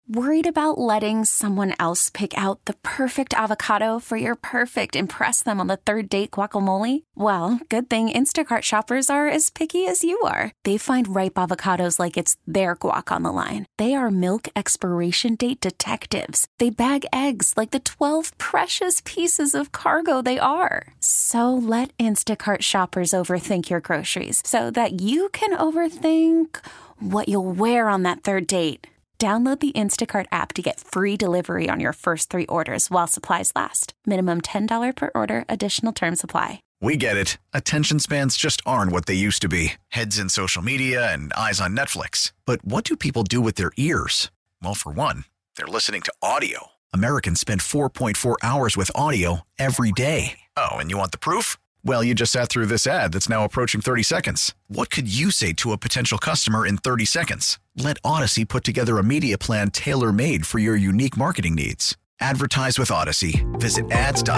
Worried about letting someone else pick out the perfect avocado for your perfect impress them on the third date guacamole? Well, good thing Instacart shoppers are as picky as you are. They find ripe avocados like it's their guac on the line. They are milk expiration date detectives. They bag eggs like the 12 precious pieces of cargo they are. So let Instacart shoppers overthink your groceries so that you can overthink what you'll wear on that third date. Download the Instacart app to get free delivery on your first 3 orders while supplies last. Minimum $10 per order. Additional terms apply. We get it. Attention spans just aren't what they used to be. Heads in social media and eyes on Netflix. But what do people do with their ears? Well, for one, they're listening to audio. Americans spend 4.4 hours with audio every day. Oh, and you want the proof? Well, you just sat through this ad that's now approaching 30 seconds. What could you say to a potential customer in 30 seconds? Let Odyssey put together a media plan tailor-made for your unique marketing needs. Advertise with Odyssey. Visit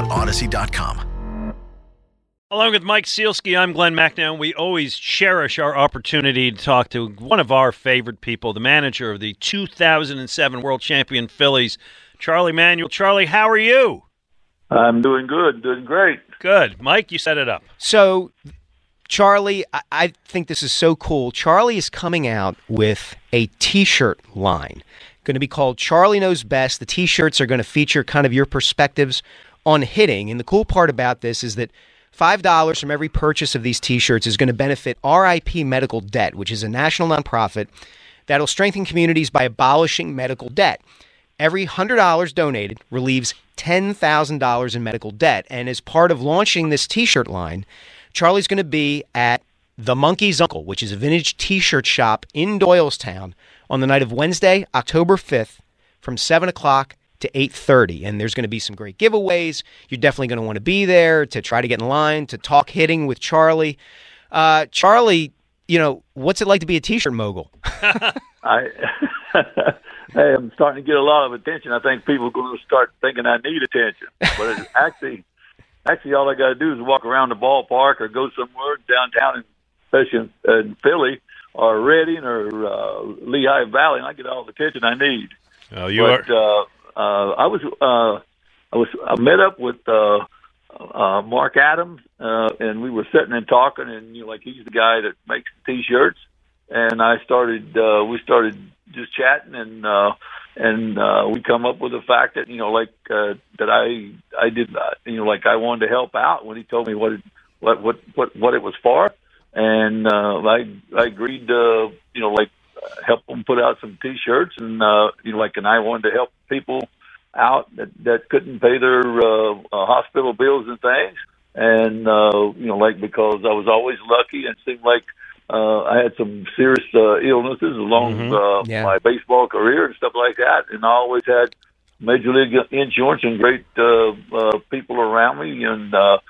ads.odyssey.com. Along with Mike Sealski, I'm Glenn McNown. We always cherish our opportunity to talk to one of our favorite people, the manager of the 2007 World Champion Phillies, Charlie Manuel. Charlie, how are you? I'm doing good, doing great. Good. Mike, you set it up. So, Charlie, I think this is so cool. Charlie is coming out with a T-shirt line. Going to be called Charlie Knows Best. The T-shirts are going to feature kind of your perspectives on hitting. And the cool part about this is that $5 from every purchase of these T-shirts is going to benefit RIP Medical Debt, which is a national nonprofit that will strengthen communities by abolishing medical debt. Every $100 donated relieves $10,000 in medical debt. And as part of launching this T-shirt line, Charlie's going to be at The Monkey's Uncle, which is a vintage T-shirt shop in Doylestown on the night of Wednesday, October 5th from 7 o'clock to 8:30. And there's going to be some great giveaways. You're definitely going to want to be there to try to get in line, to talk hitting with Charlie. Charlie, what's it like to be a T-shirt mogul? Hey, I'm starting to get a lot of attention. I think people are going to start thinking I need attention. But it's actually, all I got to do is walk around the ballpark or go somewhere downtown, especially in Philly or Reading or Lehigh Valley, and I get all the attention I need. Oh, I met up with Mark Adams, and we were sitting and talking, and he's the guy that makes the T-shirts, and we started just chatting, and we come up with the fact that that I did I wanted to help out when he told me what it was for, and I agreed to help them put out some T-shirts, and and I wanted to help people out that couldn't pay their hospital bills and things, and because I was always lucky, and it seemed like I had some serious illnesses along my baseball career and stuff like that, and I always had major league insurance and great people around me, and I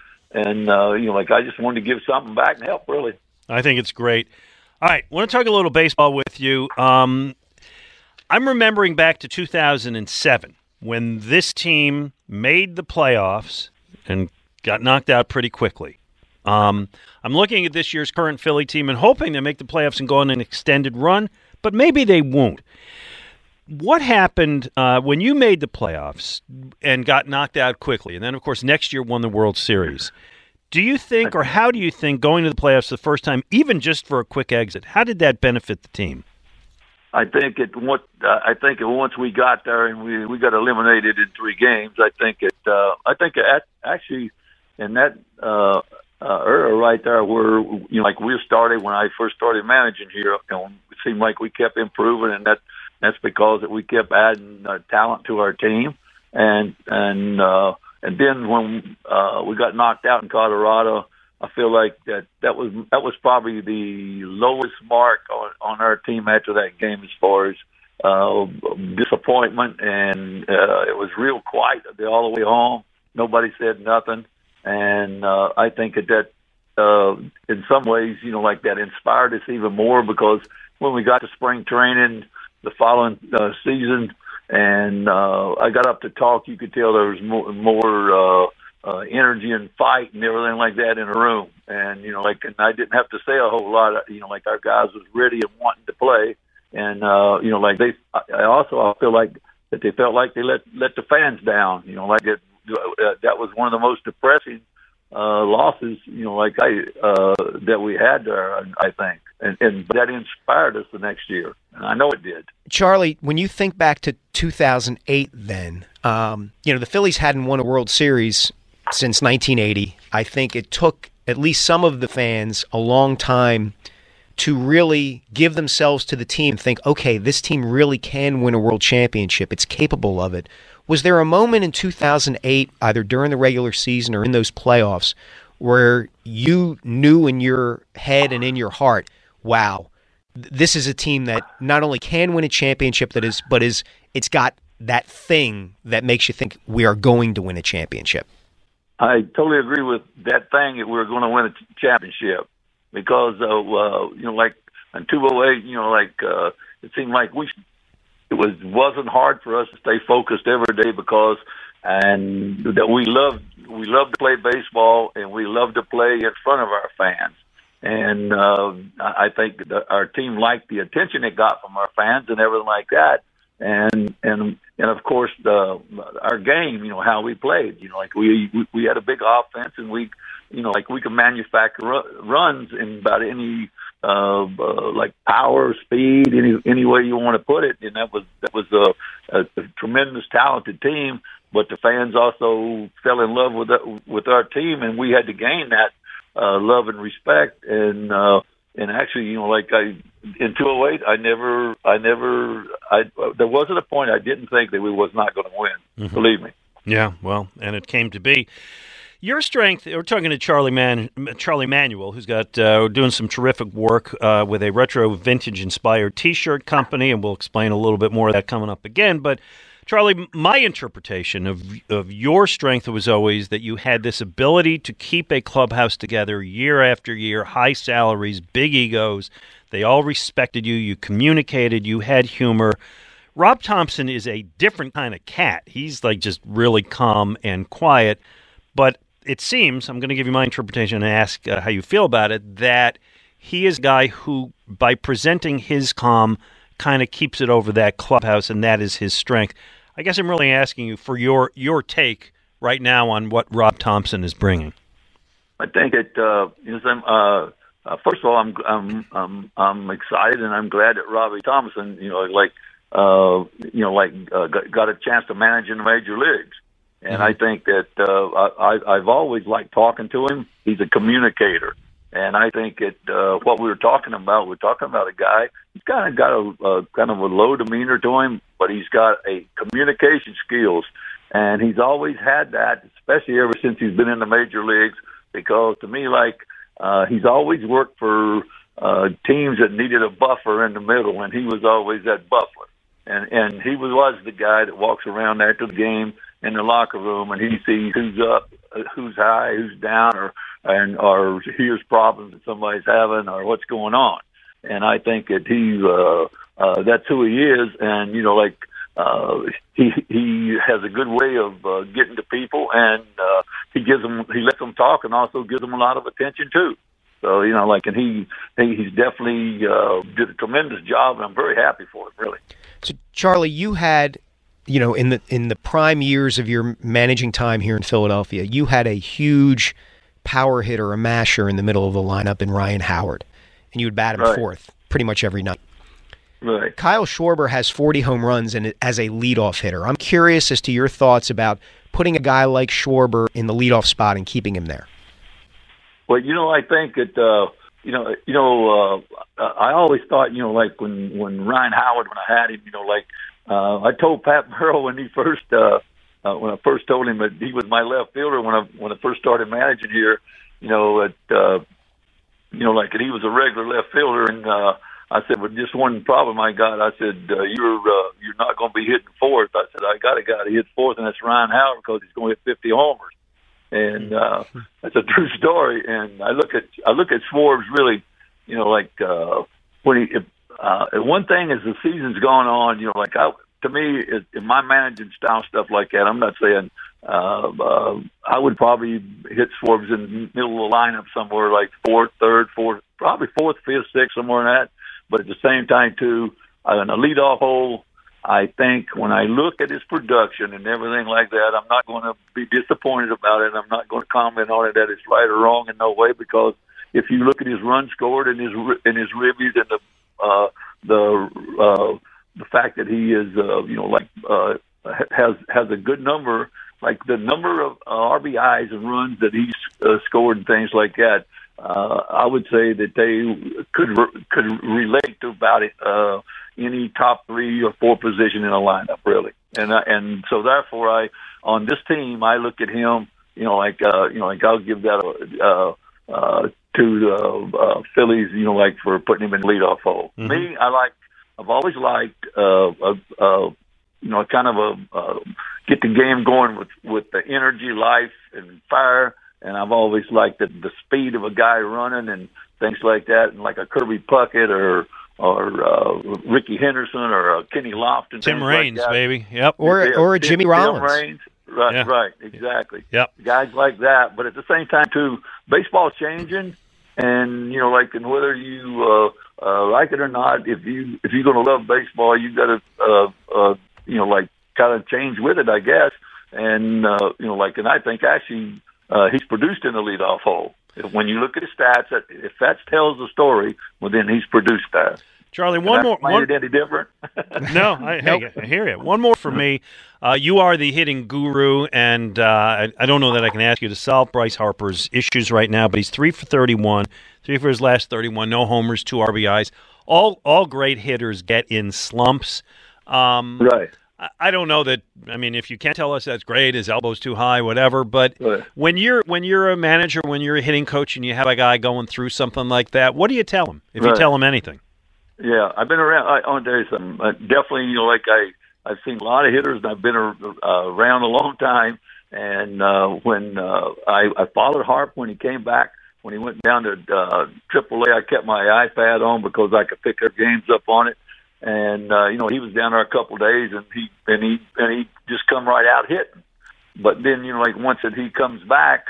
just wanted to give something back and help, really. I think it's great. All right, I want to talk a little baseball with you. I'm remembering back to 2007 when this team made the playoffs and got knocked out pretty quickly. I'm looking at this year's current Philly team and hoping they make the playoffs and go on an extended run, but maybe they won't. What happened when you made the playoffs and got knocked out quickly, and then, of course, next year won the World Series? Do you think, or how do you think, going to the playoffs the first time, even just for a quick exit, how did that benefit the team? I think once we got there and we got eliminated in 3 games, I think actually in that era right there where we started when I first started managing here, it seemed like we kept improving, and that's because we kept adding talent to our team, and then when we got knocked out in Colorado, I feel like that was probably the lowest mark on our team after that game as far as disappointment, and it was real quiet all the way home. Nobody said nothing, and I think that in some ways, that inspired us even more, because when we got to spring training the following season, and I got up to talk, you could tell there was more energy and fight and everything like that in the room. And, and I didn't have to say a whole lot. Our guys was ready and wanting to play. like I feel like that they felt like they let the fans down. Like that was one of the most depressing losses, that we had there, I think. And that inspired us the next year. And I know it did. Charlie, when you think back to 2008 then, the Phillies hadn't won a World Series since 1980. I think it took at least some of the fans a long time to really give themselves to the team and think, okay, this team really can win a world championship. It's capable of it. Was there a moment in 2008, either during the regular season or in those playoffs, where you knew in your head and in your heart, wow, this is a team that not only can win a championship, but it's got that thing that makes you think we are going to win a championship? I totally agree with that thing that we're going to win a championship. Because, like in 2008, it seemed like it wasn't hard for us to stay focused every day and that we loved to play baseball and we loved to play in front of our fans. And I think our team liked the attention it got from our fans and everything like that. And of course, our game, how we played, we had a big offense and we could manufacture runs in about any, power, speed, any way you want to put it. And that was a tremendous talented team, but the fans also fell in love with our team, and we had to gain that, love and respect. And actually, in 2008, there wasn't a point I didn't think that we was not going to win. Mm-hmm. Believe me. Yeah, well, and it came to be. Your strength, we're talking to Charlie Manuel, who's got doing some terrific work with a retro vintage-inspired T-shirt company, and we'll explain a little bit more of that coming up again. But, Charlie, my interpretation of your strength was always that you had this ability to keep a clubhouse together year after year, high salaries, big egos. They all respected you. You communicated. You had humor. Rob Thomson is a different kind of cat. He's just really calm and quiet. But it seems, I'm going to give you my interpretation and ask how you feel about it, that he is a guy who, by presenting his calm, kind of keeps it over that clubhouse, and that is his strength. I guess I'm really asking you for your take right now on what Rob Thomson is bringing. I think it. First of all, I'm excited and I'm glad that Robbie Thomson, got a chance to manage in the major leagues. And mm-hmm. I think that I've always liked talking to him. He's a communicator. And I think what we're talking about a guy, he's kind of got a kind of a low demeanor to him, but he's got a communication skills. And he's always had that, especially ever since he's been in the major leagues, because to me, he's always worked for teams that needed a buffer in the middle, and he was always that buffer. And he was the guy that walks around after the game in the locker room, and he sees who's up, who's high, who's down, or here's problems that somebody's having, or what's going on. And I think that that's who he is, and he has a good way of getting to people, and he lets them talk, and also gives them a lot of attention too. So and he's definitely did a tremendous job, and I'm very happy for him, really. So Charlie, you had, in the prime years of your managing time here in Philadelphia, you had a huge power hitter, a masher in the middle of the lineup in Ryan Howard, and you would bat him right. fourth pretty much every night. Right. Kyle Schwarber has 40 home runs and as a leadoff hitter. I'm curious as to your thoughts about putting a guy like Schwarber in the leadoff spot and keeping him there. Well, I think that I always thought, when Ryan Howard, when I had him, I told Pat Burrell when I first told him that he was my left fielder when I first started managing here, and he was a regular left fielder, and I said, well, just one problem I got. I said, you're not going to be hitting fourth. I said, I got a guy to hit fourth, and that's Ryan Howard, because he's going to hit 50 homers. And that's a true story. And I look at Schwarber really, when one thing as the season's going on, to me, in my managing style stuff like that, I'm not saying I would probably hit Schwarber in the middle of the lineup somewhere like fourth, third, fourth, probably fourth, fifth, sixth, somewhere in that. But at the same time, too, in a leadoff hole, I think when I look at his production and everything like that, I'm not going to be disappointed about it. I'm not going to comment on it that it's right or wrong in no way, because if you look at his runs scored and his ribbies and the fact that he is has a good number, like the number of RBIs and runs that he's scored and things like that, I would say that they could relate to about any top 3 or 4 position in a lineup, really. And so therefore, on this team, I look at him, I'll give that to the Phillies, for putting him in leadoff hole. Mm-hmm. Me, I've always liked get the game going with the energy, life, and fire. And I've always liked the speed of a guy running and things like that, and like a Kirby Puckett or Ricky Henderson or Kenny Lofton. Tim Raines, like baby. Yep. Or a Jimmy Rollins. Tim Raines. Right, yeah. Right, exactly. Yep. Guys like that. But at the same time, too, baseball's changing, and and whether you like it or not, if you're going to love baseball, you got to kind of change with it, I guess. And and I think actually he's produced in the leadoff hole. When you look at his stats, if that tells the story, well, then he's produced that. Charlie, one more. Is it any different? No, I hear you. One more for me. You are the hitting guru, and I don't know that I can ask you to solve Bryce Harper's issues right now, but he's 3 for 31, 3 for his last 31, no homers, 2 RBIs. All great hitters get in slumps. Right. I don't know that. I mean, if you can't tell us, that's great. His elbow's too high, whatever. But right. when you're a manager, when you're a hitting coach, and you have a guy going through something like that, what do you tell him? If you tell him anything. Yeah, I've been around. I want to tell you something. Definitely, I've seen a lot of hitters, and I've been around a long time. And when I followed Harp when he came back, when he went down to AAA, I kept my iPad on because I could pick their games up on it. And he was down there a couple of days, and he just come right out hitting. But then once that he comes back,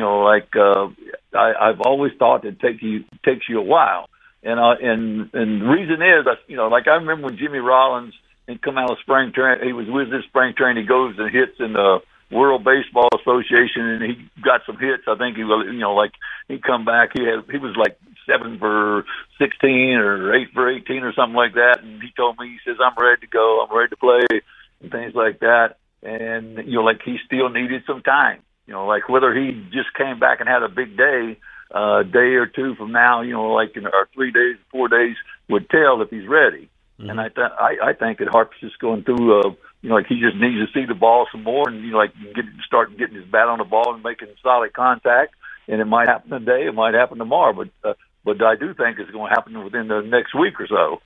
I've always thought it takes you a while. And the reason is, I remember when Jimmy Rollins and come out of spring training, he was with this spring training. He goes and hits in the World Baseball Association, and he got some hits. I think he come back. He was like 7 for 16 or 8 for 18 or something like that. And he told me, he says, "I'm ready to go. I'm ready to play," and things like that. And he still needed some time. Whether he just came back and had a big day. Day or two from now, or 3 days, 4 days would tell if he's ready. Mm-hmm. And I think that Harp's just going through, he just needs to see the ball some more and, start getting his bat on the ball and making solid contact. And it might happen today, it might happen tomorrow, but I do think it's going to happen within the next week or so.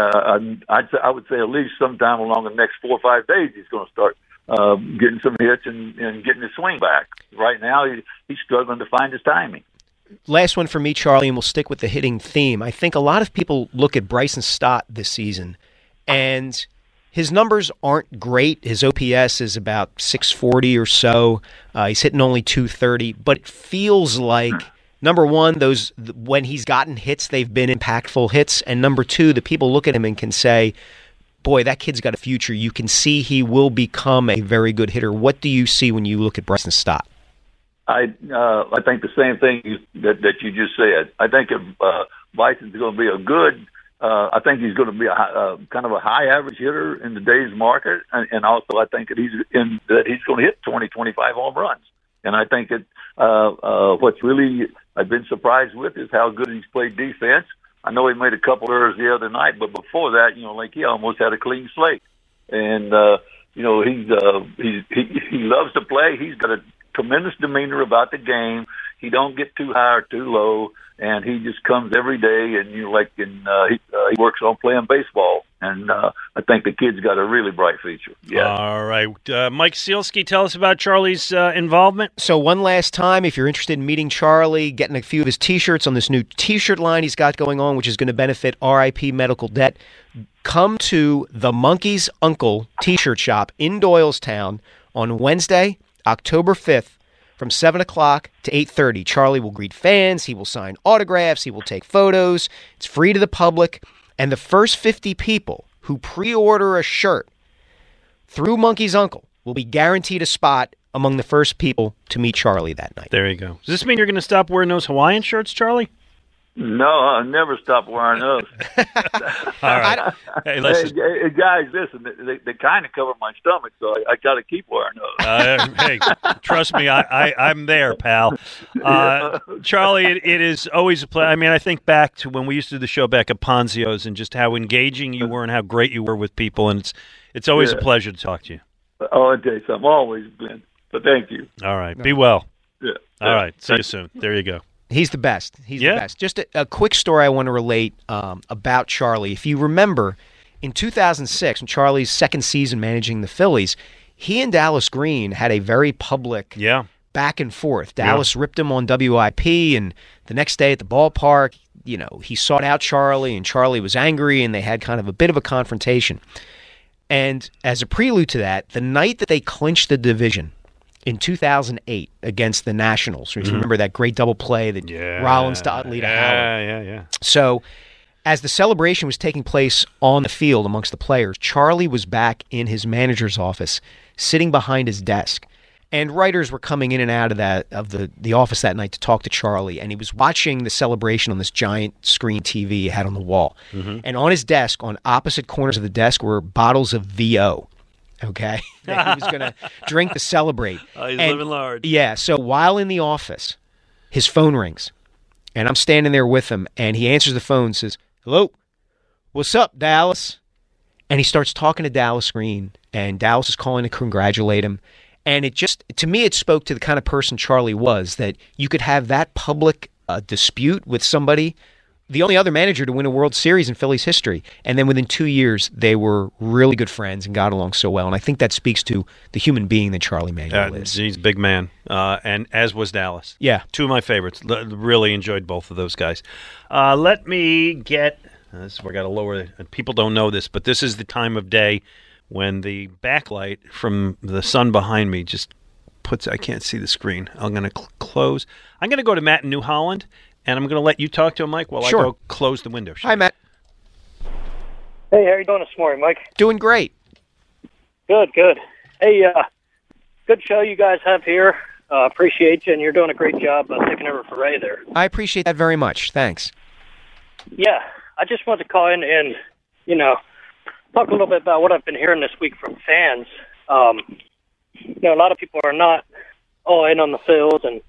I would say at least sometime along the next 4 or 5 days, he's going to start getting some hits and getting his swing back. Right now, he's struggling to find his timing. Last one for me, Charlie, and we'll stick with the hitting theme. I think a lot of people look at Bryson Stott this season, and his numbers aren't great. His OPS is about 640 or so. He's hitting only 230, but it feels like, number one, when he's gotten hits, they've been impactful hits, and number two, the people look at him and can say, boy, that kid's got a future. You can see he will become a very good hitter. What do you see when you look at Bryson Stott? I think the same thing that you just said. I think if Bison's going to be a good, I think he's going to be a kind of a high average hitter in today's market, and also I think that he's going to hit 20, 25 home runs. And I think that what's really I've been surprised with is how good he's played defense. I know he made a couple errors the other night, but before that, he almost had a clean slate. And he loves to play. He's got a tremendous demeanor about the game. He don't get too high or too low, and he just comes every day and he works on playing baseball. And I think the kid's got a really bright future. Yeah. All right, Mike Sealski, tell us about Charlie's involvement. So one last time, if you're interested in meeting Charlie, getting a few of his T-shirts on this new T-shirt line he's got going on, which is going to benefit RIP Medical Debt, come to the Monkey's Uncle T-shirt shop in Doylestown on Wednesday, October 5th, from 7 o'clock to 8:30. Charlie will greet fans. He will sign autographs. He will take photos. It's free to the public. And the first 50 people who pre-order a shirt through Monkey's Uncle will be guaranteed a spot among the first people to meet Charlie that night. There you go. Does this mean you're going to stop wearing those Hawaiian shirts, Charlie? No, I'll never stop wearing those. All right. Hey, listen. Hey, guys, listen, they kind of cover my stomach, so I got to keep wearing those. Hey, trust me, I'm there, pal. Charlie, it is always a pleasure. I mean, I think back to when we used to do the show back at Ponzio's and just how engaging you were and how great you were with people, and it's always a pleasure to talk to you. Oh, I'll tell you something. Always been. But thank you. All right. Be well. Yeah. All right. See you soon. There you go. He's the best. He's the best. Just a quick story I want to relate about Charlie. If you remember, in 2006, when Charlie's second season managing the Phillies, he and Dallas Green had a very public back and forth. Dallas ripped him on WIP, and the next day at the ballpark, he sought out Charlie, and Charlie was angry, and they had kind of a bit of a confrontation. And as a prelude to that, the night that they clinched the division in 2008 against the Nationals. If you remember that great double play that Rollins to Utley to Howard. Yeah. So as the celebration was taking place on the field amongst the players, Charlie was back in his manager's office, sitting behind his desk. And writers were coming in and out of the office that night to talk to Charlie, and he was watching the celebration on this giant screen TV he had on the wall. And on his desk, on opposite corners of the desk, were bottles of VO. Okay, that he was going to drink to celebrate. Oh, he's living large. Yeah, so while in the office, his phone rings, and I'm standing there with him, and he answers the phone and says, "Hello, what's up, Dallas?" And he starts talking to Dallas Green, and Dallas is calling to congratulate him. And it just, to me, it spoke to the kind of person Charlie was, that you could have that public dispute with somebody, the only other manager to win a World Series in Phillies history. And then within 2 years, they were really good friends and got along so well. And I think that speaks to the human being that Charlie Manuel is. He's a big man, and as was Dallas. Yeah. Two of my favorites. Really enjoyed both of those guys. Let me get, this is where I got to lower, people don't know this, but this is the time of day when the backlight from the sun behind me just puts, I can't see the screen. I'm going to close. I'm going to go to Matt in New Holland, and I'm going to let you talk to him, Mike, while I go close the window. Hi, Matt. Hey, how you doing this morning, Mike? Doing great. Good. Hey, good show you guys have here. Appreciate you, and you're doing a great job taking over for Ray there. I appreciate that very much. Thanks. Yeah, I just wanted to call in and, talk a little bit about what I've been hearing this week from fans. A lot of people are not all in on the field, and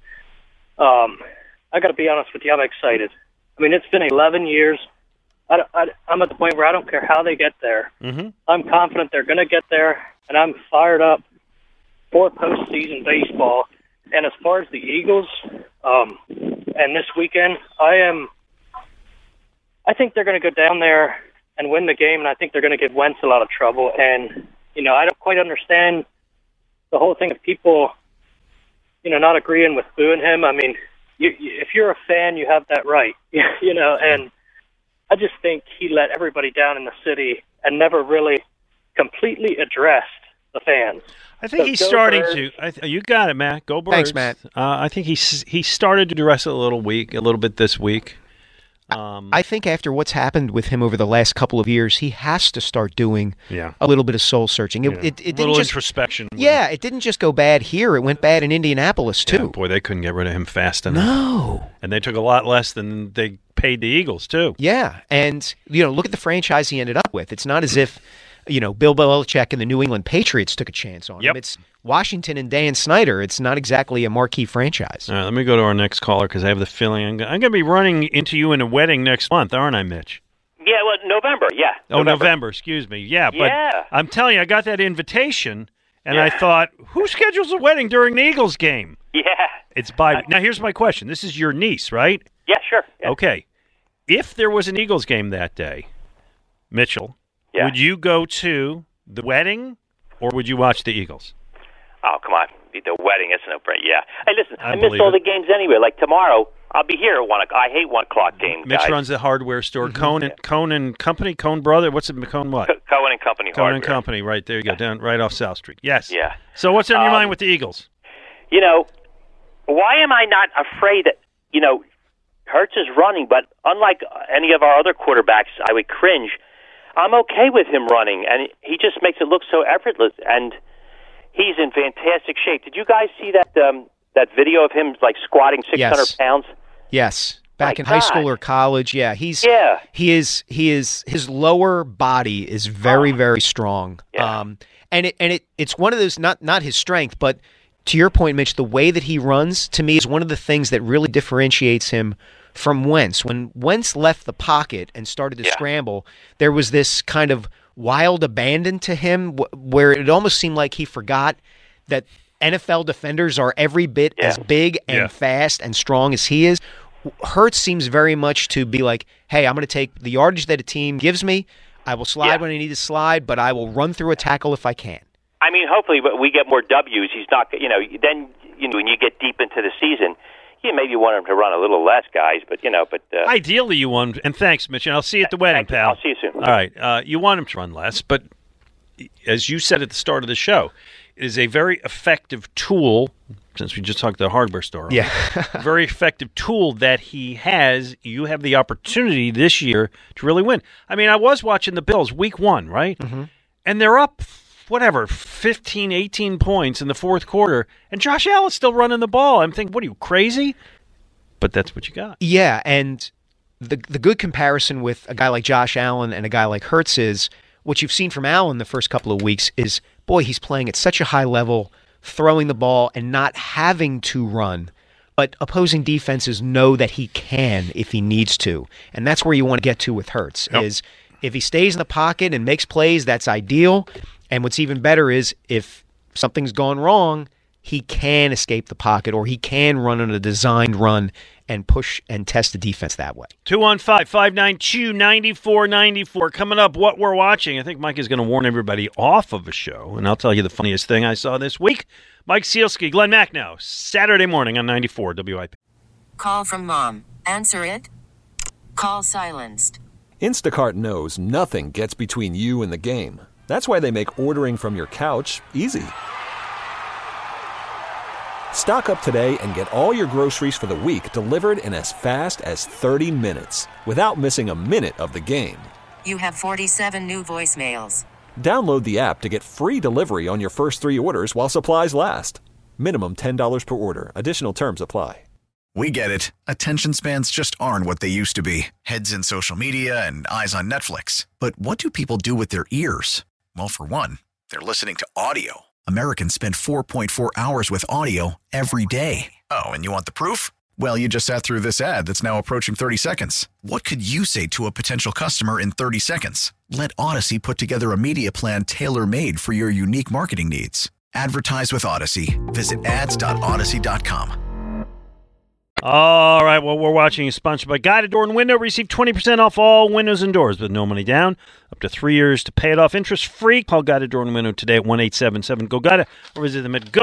I got to be honest with you, I'm excited. I mean, it's been 11 years. I'm at the point where I don't care how they get there. Mm-hmm. I'm confident they're going to get there, and I'm fired up for postseason baseball. And as far as the Eagles, and this weekend, I think they're going to go down there and win the game, and I think they're going to give Wentz a lot of trouble. And, I don't quite understand the whole thing of people, not agreeing with booing him. I mean, if you're a fan, you have that right, and I just think he let everybody down in the city and never really completely addressed the fans. I think he's starting to. You got it, Matt. Go Birds. Thanks, Matt. I think he started to address it a little bit this week. I think after what's happened with him over the last couple of years, he has to start doing a little bit of soul searching. It didn't little just, introspection. Yeah, it didn't just go bad here. It went bad in Indianapolis, too. Yeah, boy, they couldn't get rid of him fast enough. No. And they took a lot less than they paid the Eagles, too. Yeah, and, look at the franchise he ended up with. It's not as if, Bill Belichick and the New England Patriots took a chance on him. It's Washington and Dan Snyder. It's not exactly a marquee franchise. All right, let me go to our next caller because I have the feeling I'm going to be running into you in a wedding next month, aren't I, Mitch? Yeah, well, November, yeah. Oh, November, excuse me. Yeah, but I'm telling you, I got that invitation, and I thought, who schedules a wedding during the Eagles game? Yeah. It's by now, here's my question. This is your niece, right? Yeah, sure. Yeah. Okay. If there was an Eagles game that day, Mitchell, would you go to the wedding or would you watch the Eagles? Oh, come on. The wedding, it's no brainer. Yeah. Hey, listen, I miss all the games anyway. Like tomorrow, I'll be here at 1 o'clock. I hate 1 o'clock games, Mitch guys. runs the hardware store. Cone and Company, Cone Brother. What's it? Cone what? Cohen and Company Cone hardware. and Company, right there you go, down right off South Street. Yes. Yeah. So what's on your mind with the Eagles? Why am I not afraid that, Hurts is running, but unlike any of our other quarterbacks, I would cringe. I'm okay with him running, and he just makes it look so effortless, and he's in fantastic shape. Did you guys see that video of him like squatting 600 pounds? Yes. Back in high school or college, he is his lower body is very, very strong. Yeah. And it's one of those, not his strength, but to your point, Mitch, the way that he runs to me is one of the things that really differentiates him from Wentz. When Wentz left the pocket and started to scramble, there was this kind of wild abandon to him where it almost seemed like he forgot that NFL defenders are every bit as big and fast and strong as he is. Hurts seems very much to be like, hey, I'm going to take the yardage that a team gives me. I will slide when I need to slide, but I will run through a tackle if I can. I mean, hopefully we get more W's. He's not, then, when you get deep into the season, maybe want him to run a little less, guys, but. Ideally you want, and thanks, Mitch, and I'll see you at the wedding, pal. I'll see you soon. All right. You want him to run less, but as you said at the start of the show, it is a very effective tool, since we just talked the hardware store. Yeah. Very effective tool that he has. You have the opportunity this year to really win. I mean, I was watching the Bills week 1, right? Mm-hmm. And they're up, 15, 18 points in the fourth quarter, and Josh Allen's still running the ball. I'm thinking, what are you, crazy? But that's what you got. Yeah, and the good comparison with a guy like Josh Allen and a guy like Hurts is what you've seen from Allen the first couple of weeks is, boy, he's playing at such a high level, throwing the ball and not having to run. But opposing defenses know that he can if he needs to. And that's where you want to get to with Hurts, is if he stays in the pocket and makes plays, that's ideal. And what's even better is if something's gone wrong, he can escape the pocket or he can run on a designed run and push and test the defense that way. 215-592-9494. Coming up, what we're watching. I think Mike is going to warn everybody off of a show, and I'll tell you the funniest thing I saw this week. Mike Sealski, Glenn Macnow, Saturday morning on 94 WIP. Call from mom. Answer it. Call silenced. Instacart knows nothing gets between you and the game. That's why they make ordering from your couch easy. Stock up today and get all your groceries for the week delivered in as fast as 30 minutes without missing a minute of the game. You have 47 new voicemails. Download the app to get free delivery on your first 3 orders while supplies last. Minimum $10 per order. Additional terms apply. We get it. Attention spans just aren't what they used to be. Heads in social media and eyes on Netflix. But what do people do with their ears? Well, for one, they're listening to audio. Americans spend 4.4 hours with audio every day. Oh, and you want the proof? Well, you just sat through this ad that's now approaching 30 seconds. What could you say to a potential customer in 30 seconds? Let Odyssey put together a media plan tailor-made for your unique marketing needs. Advertise with Odyssey. Visit ads.odyssey.com. All right, what we're watching is sponsored by Guided Door and Window. Receive 20% off all windows and doors with no money down. Up to 3 years to pay it off interest-free. Call Guided Door and Window today at 1-877-GO-GUIDA or visit them at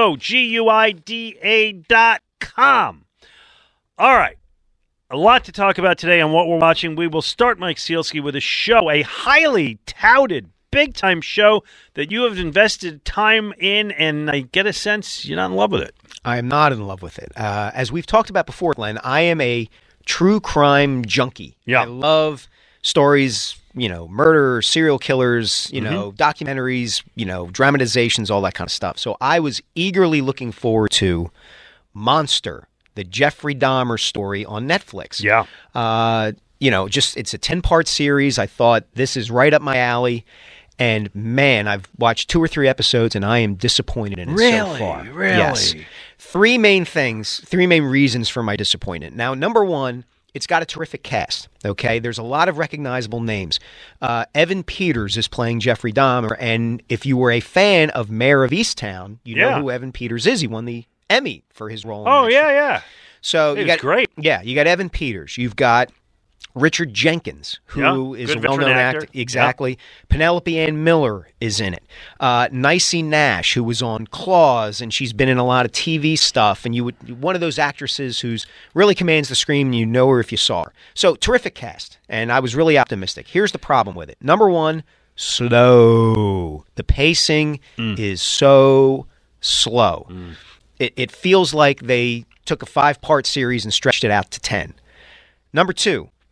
GUIDA.com. All right, a lot to talk about today on what we're watching. We will start, Mike Sealski, with a show, a highly touted, big-time show that you have invested time in, and I get a sense you're not in love with it. I am not in love with it. As we've talked about before, Glenn, I am a true crime junkie. Yeah. I love stories, murder, serial killers, documentaries, dramatizations, all that kind of stuff. So I was eagerly looking forward to Monster, the Jeffrey Dahmer story on Netflix. Yeah. It's a 10-part series. I thought this is right up my alley. And man, I've watched 2 or 3 episodes, and I am disappointed in it so far. Really? Yes. 3 main reasons for my disappointment. Now, number one, it's got a terrific cast, okay? There's a lot of recognizable names. Evan Peters is playing Jeffrey Dahmer, and if you were a fan of Mayor of Easttown, you know who Evan Peters is. He won the Emmy for his role in that show. Yeah. So you got great. Yeah, you got Evan Peters. You've got Richard Jenkins, who is a well-known actor. Exactly. Yep. Penelope Ann Miller is in it. Niecy Nash, who was on Claws, and she's been in a lot of TV stuff. And one of those actresses who's really commands the screen, and you know her if you saw her. So, terrific cast, and I was really optimistic. Here's the problem with it. Number one, slow. The pacing is so slow. It feels like they took a 5-part series and stretched it out to 10. Number two,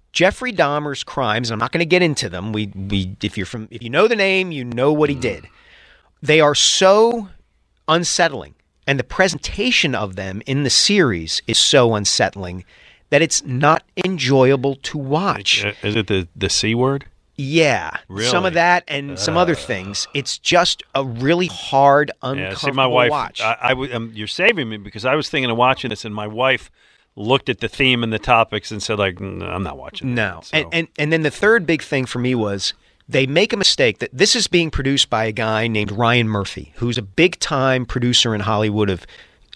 Jeffrey Dahmer's crimes, and I'm not going to get into them. If you know the name, you know what he did. They are so unsettling, and the presentation of them in the series is so unsettling that it's not enjoyable to watch. Is it the C word? Yeah, really? Some of that and some other things. It's just a really hard, uncomfortable my wife, watch. You're saving me because I was thinking of watching this, and my wife looked at the theme and the topics and said, like, I'm not watching No. that. So. And then the third big thing for me was they make a mistake that this is being produced by a guy named Ryan Murphy, who's a big-time producer in Hollywood of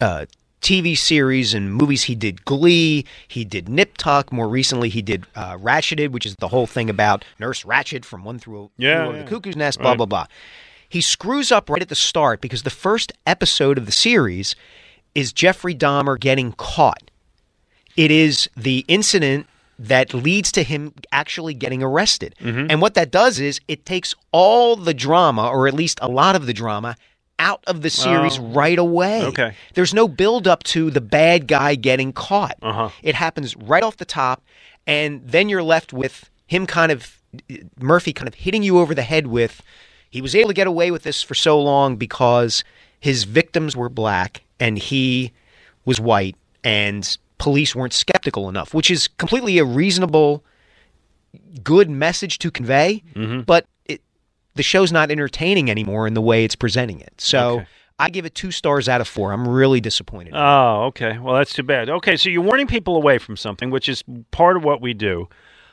TV series and movies. He did Glee, he did Nip Tuck, more recently he did Ratcheted, which is the whole thing about Nurse Ratched from One Flew Over the Cuckoo's Nest, blah, blah, blah. He screws up right at the start because the first episode of the series is Jeffrey Dahmer getting caught. It is the incident that leads to him actually getting arrested. Mm-hmm. And what that does is it takes all the drama, or at least a lot of the drama, out of the series right away. Okay. There's no build up to the bad guy getting caught. It happens right off the top, and then you're left with him Murphy kind of hitting you over the head with, he was able to get away with this for so long because his victims were black and he was white and police weren't skeptical enough, which is completely a reasonable, good message to convey, but the show's not entertaining anymore in the way it's presenting it. So I give it 2 stars out of 4. I'm really disappointed. Oh, okay. Well, that's too bad. Okay, so you're warning people away from something, which is part of what we do.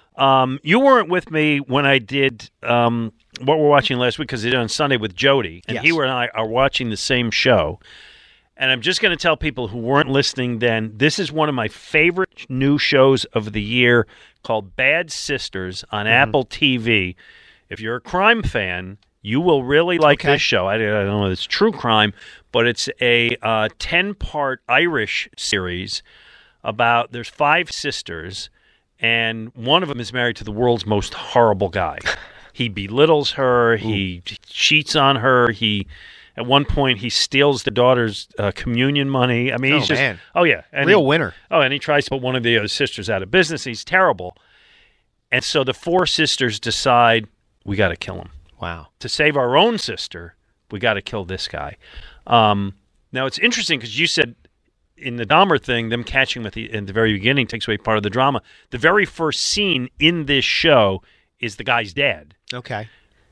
You weren't with me when I did what we're watching last week because I did it on Sunday with Jody, and he and I are watching the same show. And I'm just going to tell people who weren't listening then, this is one of my favorite new shows of the year called Bad Sisters on Apple TV. If you're a crime fan, you will really like this show. I don't know if it's true crime, but it's a 10-part Irish series about, there's 5 sisters, and one of them is married to the world's most horrible guy. He belittles her. He cheats on her. At one point, he steals the daughter's communion money. I mean, he's just... Man. Oh, yeah. And real winner. Oh, and he tries to put one of the other sisters out of business. He's terrible. And so the 4 sisters decide, we got to kill him. Wow. To save our own sister, we got to kill this guy. Now, it's interesting because you said in the Dahmer thing, them catching him in the very beginning takes away part of the drama. The very first scene in this show is the guy's dad. Okay.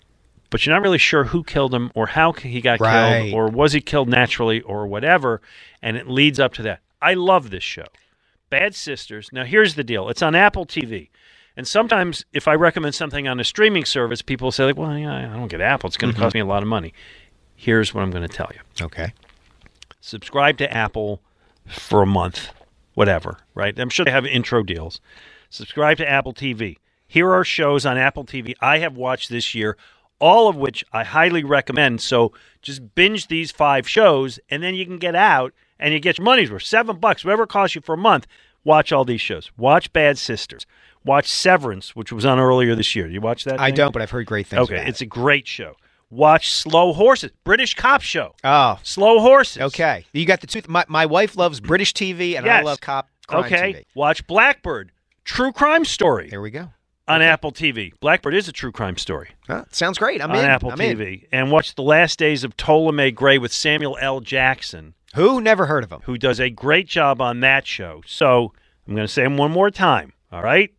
But you're not really sure who killed him or how he got killed or was he killed naturally or whatever, and it leads up to that. I love this show. Bad Sisters. Now, here's the deal. It's on Apple TV. And sometimes if I recommend something on a streaming service, people say, like, well, yeah, I don't get Apple. It's going to cost me a lot of money. Here's what I'm going to tell you. Okay. Subscribe to Apple for a month, whatever, right? I'm sure they have intro deals. Subscribe to Apple TV. Here are shows on Apple TV I have watched this year, all of which I highly recommend. So just binge these 5 shows, and then you can get out and you get your money's worth. $7, whatever it costs you for a month. Watch all these shows. Watch Bad Sisters. Watch Severance, which was on earlier this year. Did you watch that? I don't, but I've heard great things about it. It's a great show. Watch Slow Horses, British cop show. Oh. Slow Horses. Okay. You got the two. My wife loves British TV, and I love crime TV. Watch Blackbird, true crime story. There we go. On Apple TV. Blackbird is a true crime story. Sounds great. I'm on in. Apple TV. And watch The Last Days of Ptolemy Gray with Samuel L. Jackson. Who? Never heard of him. Who does a great job on that show. So I'm going to say them one more time. All right?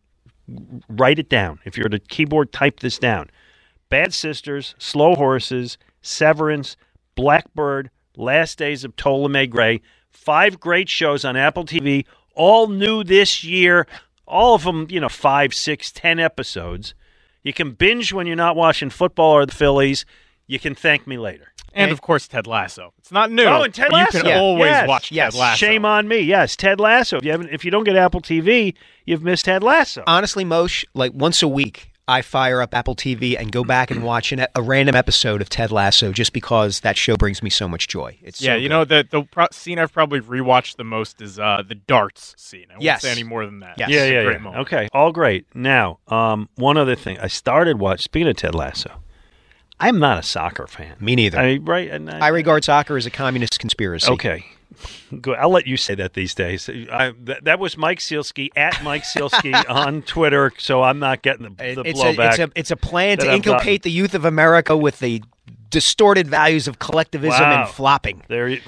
Write it down. If you're at a keyboard, type this down. Bad Sisters, Slow Horses, Severance, Blackbird, Last Days of Ptolemy Gray. 5 great shows on Apple TV, all new this year. All of them, 5, 6, 10 episodes. You can binge when you're not watching football or the Phillies. You can thank me later. And, of course, Ted Lasso. It's not new. Oh, and Ted Lasso. You can always watch Ted Lasso. Shame on me. Yes, Ted Lasso. If you don't get Apple TV, you've missed Ted Lasso. Honestly, Moshe, like once a week, I fire up Apple TV and go back and watch a random episode of Ted Lasso just because that show brings me so much joy. It's so good. The scene I've probably rewatched the most is the darts scene. I won't say any more than that. Yes. Yeah. Great moment. Okay, all great. Now, one other thing. I started watching, speaking of Ted Lasso, I'm not a soccer fan. Me neither. I regard soccer as a communist conspiracy. Okay, Good. I'll let you say that these days. That was Mike Sealski at Mike Sealski on Twitter, so I'm not getting the blowback. It's a plan to inculcate the youth of America with the distorted values of collectivism and flopping.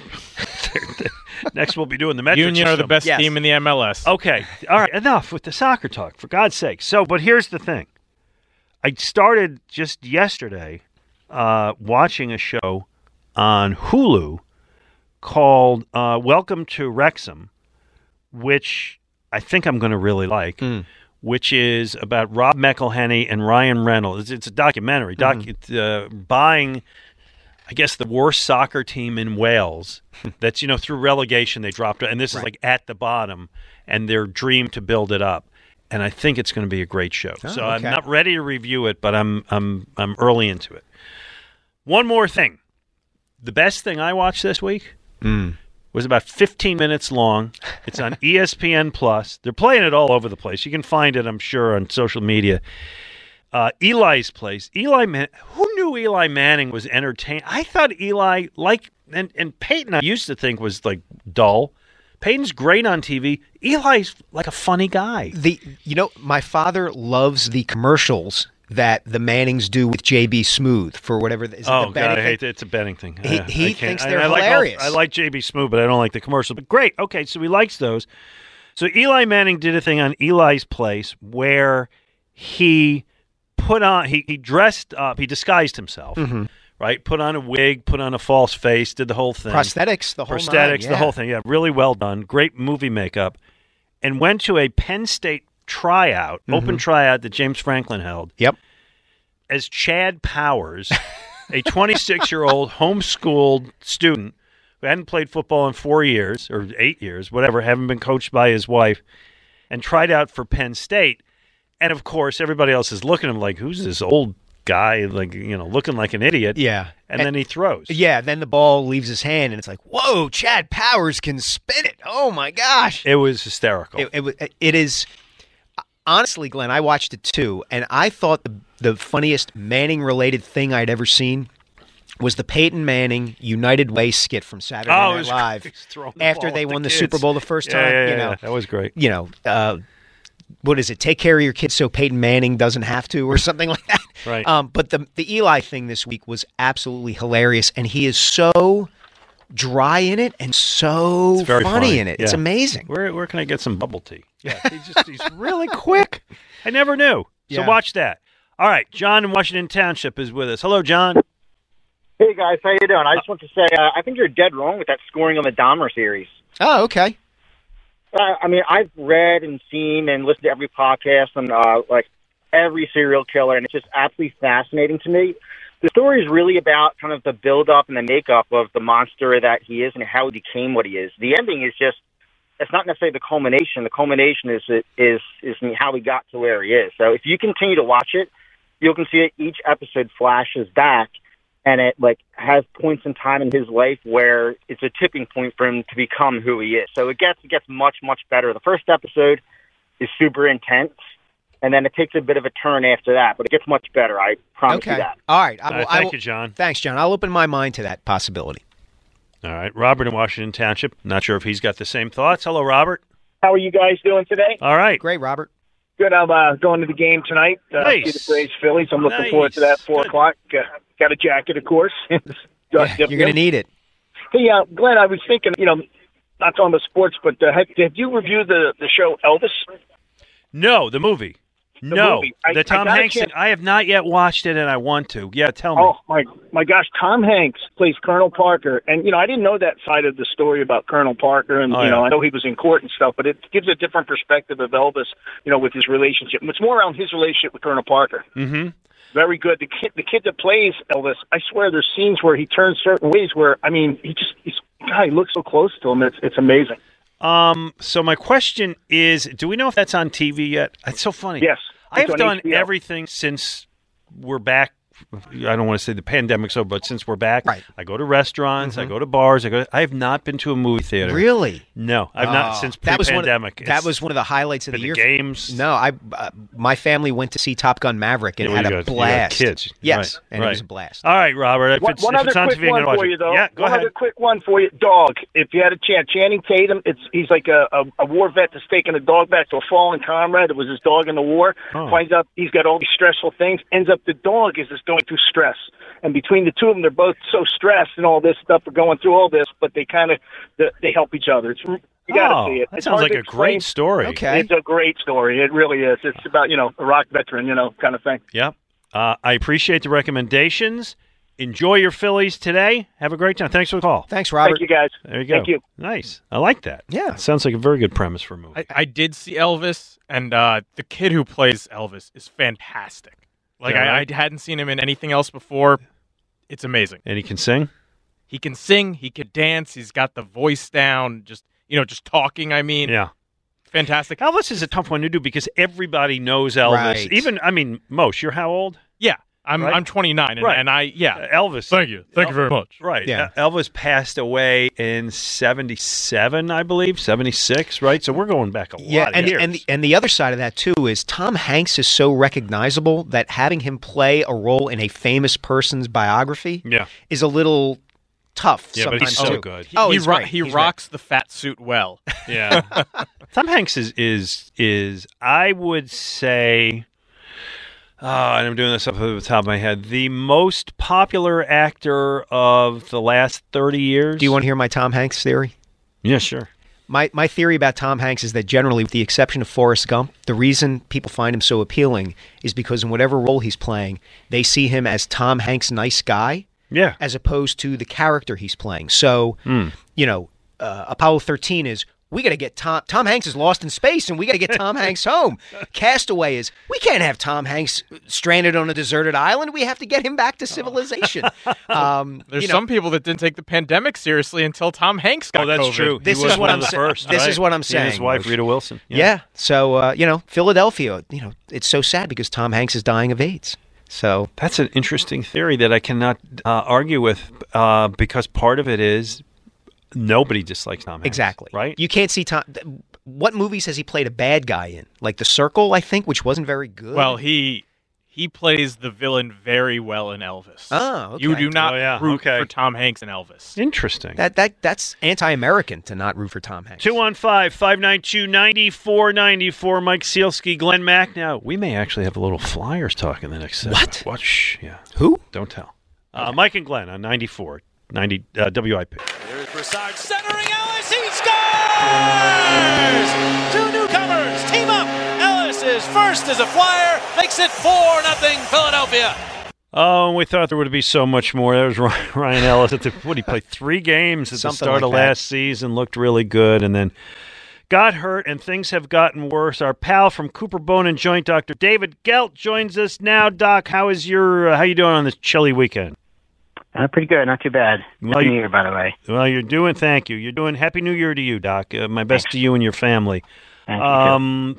Next, we'll be doing the metric Union system. are the best team in the MLS. Okay. All right. Enough with the soccer talk, for God's sake. But here's the thing. I started just yesterday watching a show on Hulu called Welcome to Wrexham, which I think I'm going to really like, which is about Rob McElhenney and Ryan Reynolds. It's a documentary. Buying, I guess, the worst soccer team in Wales. That's, through relegation they dropped, and this is like at the bottom, and their dream to build it up. And I think it's going to be a great show. I'm not ready to review it, but I'm early into it. One more thing. The best thing I watched this week was about 15 minutes long. It's on ESPN Plus. They're playing it all over the place. You can find it, I'm sure, on social media. Eli's Place. Who knew Eli Manning was entertaining? I thought Eli, and Peyton, I used to think was dull. Peyton's great on TV. Eli's like a funny guy. My father loves the commercials that the Mannings do with JB Smoothe for whatever. God, I hate it. It's a betting thing. He thinks they're hilarious. I like JB Smoothe, but I don't like the commercial. But great. Okay, so he likes those. So Eli Manning did a thing on Eli's Place where he he dressed up, he disguised himself, right? Put on a wig, put on a false face, did the whole thing. Prosthetics, the whole thing. Yeah, really well done. Great movie makeup. And went to a Penn State tryout, open tryout that James Franklin held. Yep. As Chad Powers, a 26-year-old homeschooled student who hadn't played football in 4 years or 8 years, whatever, having been coached by his wife, and tried out for Penn State. And, of course, everybody else is looking at him like, who's this old guy, looking like an idiot? Yeah. And then he throws. Yeah, then the ball leaves his hand, and it's like, whoa, Chad Powers can spin it. Oh, my gosh. It was hysterical. It is. Honestly, Glenn, I watched it too, and I thought the funniest Manning-related thing I'd ever seen was the Peyton Manning United Way skit from Saturday Night Live after they won the Super Bowl the first time. Yeah, that was great. What is it? Take care of your kids so Peyton Manning doesn't have to, or something like that. Right. But the Eli thing this week was absolutely hilarious, and he is so dry in it and so funny in it. Yeah. It's amazing. Where can I get some bubble tea? Yeah, he's really quick. I never knew. So watch that. All right, John in Washington Township is with us. Hello, John. Hey, guys. How you doing? I just want to say I think you're dead wrong with that scoring on the Dahmer series. Oh, okay. I've read and seen and listened to every podcast on every serial killer, and it's just absolutely fascinating to me. The story is really about kind of the build-up and the makeup of the monster that he is and how he became what he is. The ending is just, it's not necessarily the culmination. The culmination is in how he got to where he is. So if you continue to watch it, you can see that each episode flashes back, and it has points in time in his life where it's a tipping point for him to become who he is. So it gets much, much better. The first episode is super intense, and then it takes a bit of a turn after that, but it gets much better. I promise you that. All right. Thank you, John. Thanks, John. I'll open my mind to that possibility. All right. Robert in Washington Township. Not sure if he's got the same thoughts. Hello, Robert. How are you guys doing today? All right. Great, Robert. Good. I'm going to the game tonight. Nice. See the Braves Phillies. I'm looking forward to that 4 o'clock. Got a jacket, of course. You're going to need it. Hey, Glenn, I was thinking, not talking about sports, but have you reviewed the show Elvis? No, the movie. The Tom Hanks. I have not yet watched it, and I want to. Yeah, tell me. Oh my gosh, Tom Hanks plays Colonel Parker, and I didn't know that side of the story about Colonel Parker, and I know he was in court and stuff, but it gives a different perspective of Elvis, with his relationship. It's more around his relationship with Colonel Parker. Mm-hmm. Very good. The kid that plays Elvis, I swear, there's scenes where he turns certain ways where he looks so close to him. It's amazing. So my question is, do we know if that's on TV yet? It's so funny. Yes. I have done everything since we're back I don't want to say the pandemic's over, but since we're back, right. I go to restaurants, I go to bars, I have not been to a movie theater. Really? No, I've not since pre-pandemic. That was one of the highlights of the year. Games? No, my family went to see Top Gun Maverick and had a blast. You got kids. Yes, right. and it was a blast. All right, Robert. One other quick one for you, though. Yeah, go ahead. One other quick one for you. Dog. If you had a chance, Channing Tatum, he's like a war vet that's taking a dog back to a fallen comrade. It was his dog in the war. Finds out he's got all these stressful things. Ends up the dog is just going through stress. And between the two of them, they're both so stressed and all this stuff. They're going through all this, but they kind of they help each other. You got to see it. That sounds like a great story. Okay. It's a great story. It really is. It's about, a rock veteran, kind of thing. Yep. I appreciate the recommendations. Enjoy your Phillies today. Have a great time. Thanks for the call. Thanks, Robert. Thank you, guys. There you go. Thank you. Nice. I like that. Yeah. Sounds like a very good premise for a movie. I did see Elvis, and the kid who plays Elvis is fantastic. Like, I hadn't seen him in anything else before. It's amazing. And he can sing? He can sing. He can dance. He's got the voice down. Just talking, Yeah. Fantastic. Elvis is a tough one to do because everybody knows Elvis. Right. Even, Moshe, you're how old? Yeah. I'm 29, and Elvis. Thank you very much. Right. Yeah. Elvis passed away in 77, I believe, 76, right? So we're going back a lot of years. And the other side of that, too, is Tom Hanks is so recognizable that having him play a role in a famous person's biography is a little tough. Yeah, but he's so good. He rocks the fat suit well. Yeah. Tom Hanks is I would say... and I'm doing this off the top of my head. The most popular actor of the last 30 years. Do you want to hear my Tom Hanks theory? Yeah, sure. My theory about Tom Hanks is that generally, with the exception of Forrest Gump, the reason people find him so appealing is because in whatever role he's playing, they see him as Tom Hanks' nice guy, as opposed to the character he's playing. So, Apollo 13 is, we got to get Tom Hanks is lost in space, and we got to get Tom Hanks home. Castaway is, we can't have Tom Hanks stranded on a deserted island. We have to get him back to civilization. There's some people that didn't take the pandemic seriously until Tom Hanks got COVID. That's true. This is what I'm saying. This is what I'm saying. His wife, Rita Wilson. Yeah. So, Philadelphia, it's so sad because Tom Hanks is dying of AIDS. So that's an interesting theory that I cannot argue with because part of it is nobody dislikes Tom Hanks. Exactly. Right? You can't see Tom. What movies has he played a bad guy in? Like The Circle, I think, which wasn't very good. Well, he plays the villain very well in Elvis. Oh, okay. You do not root for Tom Hanks in Elvis. Interesting. That's anti-American to not root for Tom Hanks. 215-592-9494. Mike Sealski, Glenn Mack. Now, we may actually have a little Flyers talk in the next segment. What? Shh, yeah. Who? Don't tell. Mike and Glenn on 94. 90 WIP. Here's Broussard centering Ellis. He scores! Two newcomers team up. Ellis is first as a Flyer. Makes it 4-0 Philadelphia. Oh, we thought there would be so much more. There was Ryan Ellis. He played 3 games at the start of last season. Looked really good, and then got hurt, and things have gotten worse. Our pal from Cooper Bone and Joint, Dr. David Gelt, joins us now. Doc, how you doing on this chilly weekend? Pretty good, not too bad. Happy New Year, by the way. Well, thank you. You're doing Happy New Year to you, Doc. My best to you and your family. Thank you.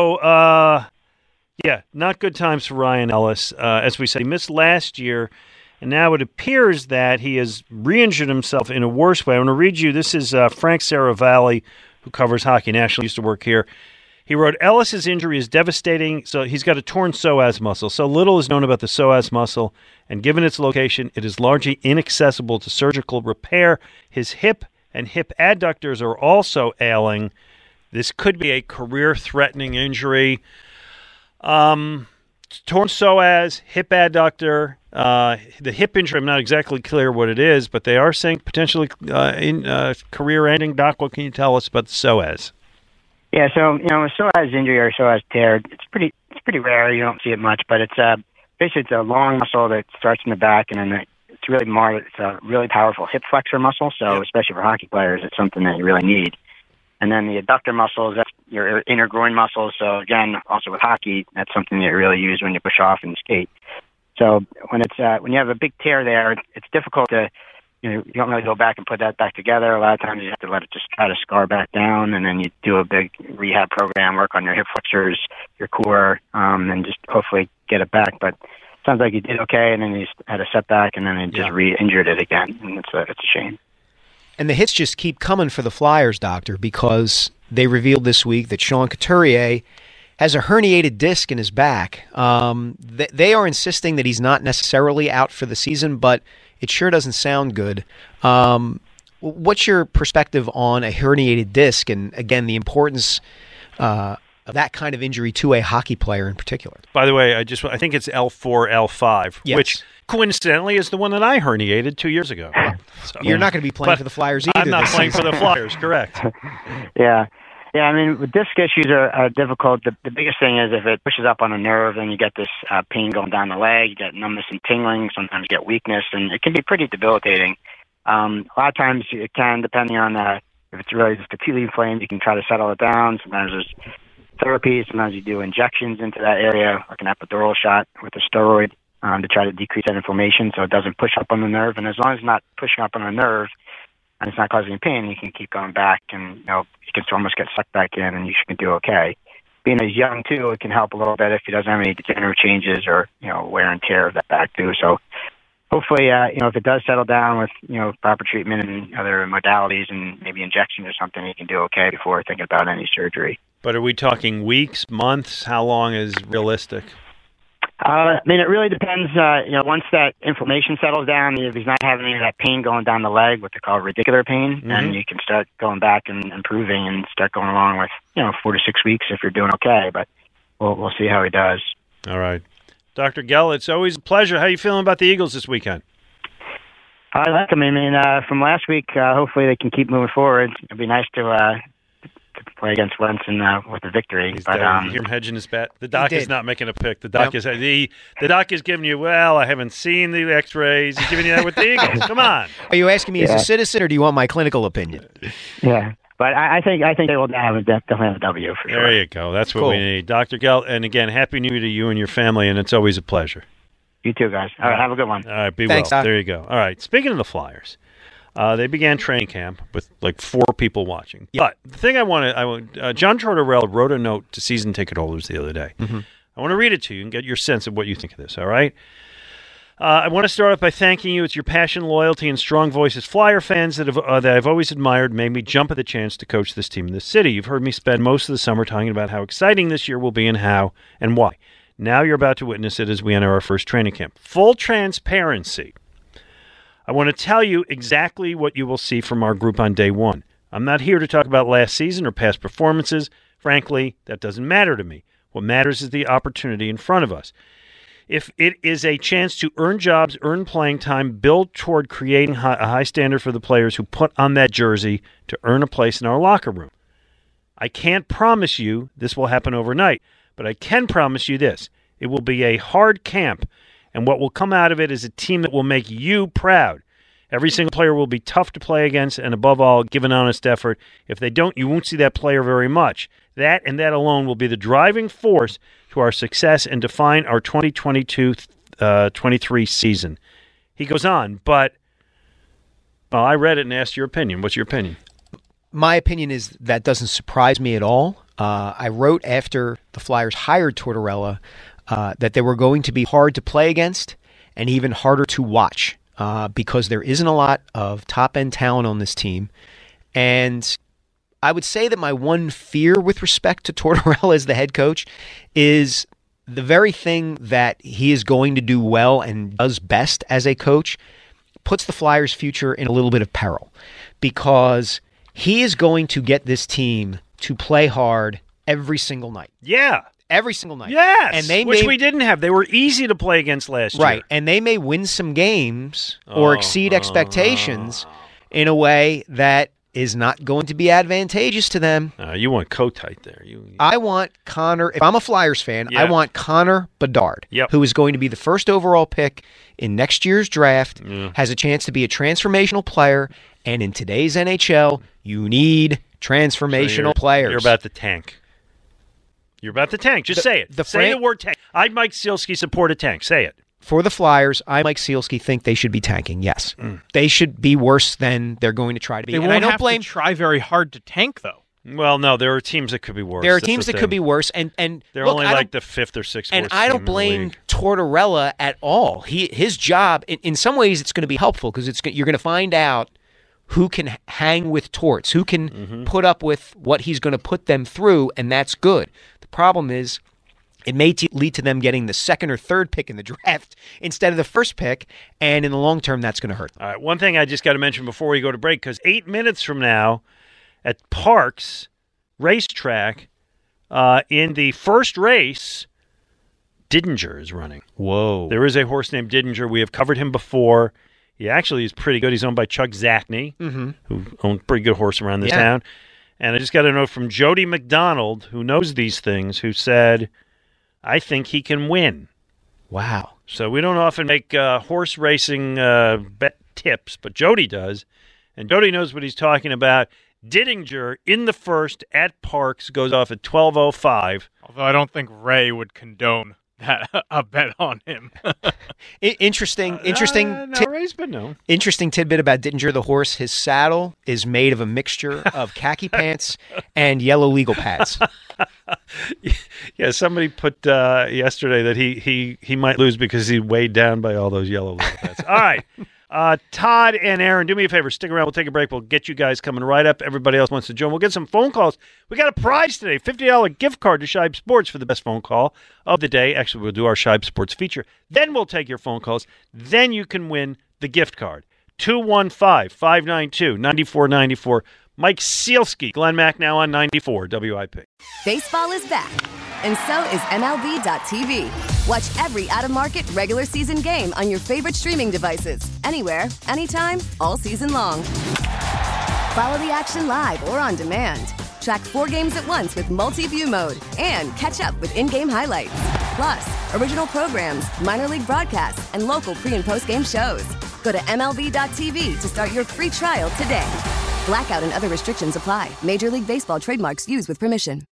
Not good times for Ryan Ellis. As we said, he missed last year, and now it appears that he has re-injured himself in a worse way. I want to read you. This is Frank Saravalli, who covers hockey nationally, used to work here. He wrote, Ellis's injury is devastating, so he's got a torn psoas muscle. So little is known about the psoas muscle, and given its location, it is largely inaccessible to surgical repair. His hip and hip adductors are also ailing. This could be a career-threatening injury. Torn psoas, hip adductor. The hip injury, I'm not exactly clear what it is, but they are saying potentially career-ending. Doc, what can you tell us about the psoas? Yeah, so a psoas injury or psoas tear, it's pretty rare. You don't see it much, but it's basically it's a long muscle that starts in the back, and then it's a really powerful hip flexor muscle. So especially for hockey players, it's something that you really need. And then the adductor muscles, that's your inner groin muscles. So again, also with hockey, that's something that you really use when you push off and skate. So when you have a big tear there, it's difficult to. You don't really go back and put that back together. A lot of times you have to let it just try to scar back down, and then you do a big rehab program, work on your hip flexors, your core, and just hopefully get it back. But sounds like he did okay, and then he had a setback, and then he just re-injured it again, and it's a shame. And the hits just keep coming for the Flyers, Doctor, because they revealed this week that Sean Couturier has a herniated disc in his back. They are insisting that he's not necessarily out for the season, but it sure doesn't sound good. What's your perspective on a herniated disc, and again, the importance of that kind of injury to a hockey player in particular? By the way, I think it's L4, L5, yes. Which coincidentally is the one that I herniated 2 years ago. So, you're not going to be playing for the Flyers either. I'm not playing for the Flyers, correct. Yeah. I mean, disc issues are difficult. The biggest thing is if it pushes up on a nerve, then you get this pain going down the leg, you get numbness and tingling, sometimes you get weakness, and it can be pretty debilitating. A lot of times it can, depending on if it's really just acutely inflamed, you can try to settle it down. Sometimes there's therapy, sometimes you do injections into that area, like an epidural shot with a steroid to try to decrease that inflammation so it doesn't push up on the nerve. And as long as it's not pushing up on a nerve and it's not causing any pain, you can keep going back, and you can almost get sucked back in, and you should do okay. Being as young too, it can help a little bit if he doesn't have any degenerative changes or wear and tear of that back too. So hopefully, if it does settle down with proper treatment and other modalities and maybe injection or something, he can do okay before thinking about any surgery. But are we talking weeks, months? How long is realistic? I mean, it really depends. Once that inflammation settles down, if he's not having any of that pain going down the leg, what they call radicular pain, then you can start going back and improving and start going along with 4 to 6 weeks if you're doing okay. But we'll see how he does. All right, Dr. Gell, it's always a pleasure. How are you feeling about the Eagles this weekend? I like them. I mean, from last week, hopefully they can keep moving forward. It'd be nice to play against Wentz and with a victory. You hear him hedging his bet. The doc is not making a pick. The doc is the doc is giving you. Well, I haven't seen the X-rays. He's giving you that with the Eagles. Come on. Are you asking me as a citizen, or do you want my clinical opinion? Yeah, but I think they will definitely have a W for sure. There you go. That's what we need, Dr. Gell. And again, Happy New Year to you and your family, and it's always a pleasure. You too, guys. All right, have a good one. All right, be Thanks, well. Doc. There you go. All right. Speaking of the Flyers. They began training camp with like 4 people watching. But the thing John Tortorella wrote a note to season ticket holders the other day. Mm-hmm. I want to read it to you and get your sense of what you think of this, all right? I want to start off by thanking you. It's your passion, loyalty, and strong voice as Flyer fans that I've always admired made me jump at the chance to coach this team in this city. You've heard me spend most of the summer talking about how exciting this year will be and how and why. Now you're about to witness it as we enter our first training camp. Full transparency. I want to tell you exactly what you will see from our group on day one. I'm not here to talk about last season or past performances. Frankly, that doesn't matter to me. What matters is the opportunity in front of us. If it is a chance to earn jobs, earn playing time, build toward creating a high standard for the players who put on that jersey to earn a place in our locker room. I can't promise you this will happen overnight, but I can promise you this. It will be a hard camp. And what will come out of it is a team that will make you proud. Every single player will be tough to play against, and above all, give an honest effort. If they don't, you won't see that player very much. That and that alone will be the driving force to our success and define our 2022-23 season. He goes on, but I read it and asked your opinion. What's your opinion? My opinion is that doesn't surprise me at all. I wrote after the Flyers hired Tortorella that they were going to be hard to play against and even harder to watch because there isn't a lot of top-end talent on this team. And I would say that my one fear with respect to Tortorella as the head coach is the very thing that he is going to do well and does best as a coach puts the Flyers' future in a little bit of peril because he is going to get this team to play hard every single night. Yeah. Every single night. Yes, and which we didn't have. They were easy to play against last year. Right, and they may win some games or exceed expectations in a way that is not going to be advantageous to them. You want Kotite there. I want Connor. If I'm a Flyers fan, I want Connor Bedard, who is going to be the first overall pick in next year's draft, has a chance to be a transformational player, and in today's NHL, you need transformational players. You're about to tank. You're about to tank. Just say it. Say the word tank. I'd Mike Sealski support a tank. Say it. For the Flyers, I, Mike Sealski, think they should be tanking, yes. They should be worse than they're going to try to be. They won't have to try very hard to tank, though. Well, no, there are teams that could be worse. There are teams that could be worse, and they're look, only like the 5th or 6th. And I don't blame Tortorella at all. His job, in some ways, it's going to be helpful because you're going to find out who can hang with Torts, who can put up with what he's going to put them through, and that's good. The problem is it may lead to them getting the 2nd or 3rd pick in the draft instead of the 1st pick, and in the long term, that's going to hurt them. All right, one thing I just got to mention before we go to break, because 8 minutes from now at Parks Racetrack, in the first race, Didinger is running. Whoa. There is a horse named Didinger. We have covered him before. He actually is pretty good. He's owned by Chuck Zachney, who owns a pretty good horse around this town. And I just got a note from Jody McDonald, who knows these things, who said, I think he can win. Wow. So we don't often make horse racing bet tips, but Jody does. And Jody knows what he's talking about. Didinger in the first at Parks goes off at 12:05. Although I don't think Ray would condone that a bet on him. Interesting. Ray's been known. Interesting tidbit about Didinger the horse. His saddle is made of a mixture of khaki pants and yellow legal pads. Yeah, somebody put yesterday that he might lose because he's weighed down by all those yellow legal pads. All right. Todd and Aaron, do me a favor. Stick around. We'll take a break. We'll get you guys coming right up. Everybody else wants to join. We'll get some phone calls. We got a prize today, $50 gift card to Shibe Sports for the best phone call of the day. Actually, we'll do our Shibe Sports feature. Then we'll take your phone calls. Then you can win the gift card. 215-592-9494. Mike Sealski, Glenn Mack now on 94 WIP. Baseball is back, and so is MLB.tv. Watch every out-of-market regular season game on your favorite streaming devices, anywhere, anytime, all season long. Follow the action live or on demand. Track 4 games at once with multi-view mode and catch up with in-game highlights. Plus, original programs, minor league broadcasts, and local pre- and post-game shows. Go to MLB.tv to start your free trial today. Blackout and other restrictions apply. Major League Baseball trademarks used with permission.